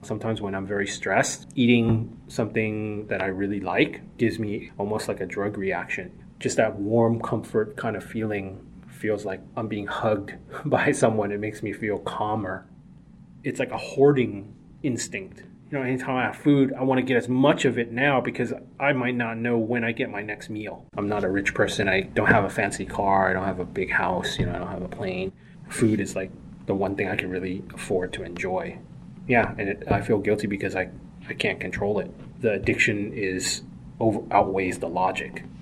Sometimes when I'm very stressed, eating something that I really like gives me almost like a drug reaction. Just that warm comfort kind of feeling feels like I'm being hugged by someone. It makes me feel calmer. It's like a hoarding instinct. Anytime I have food, I want to get as much of it now because I might not know when I get my next meal. I'm not a rich person. I don't have a fancy car. I don't have a big house. I don't have a plane. Food is like the one thing I can really afford to enjoy. Yeah, and I feel guilty because I can't control it. The addiction outweighs the logic.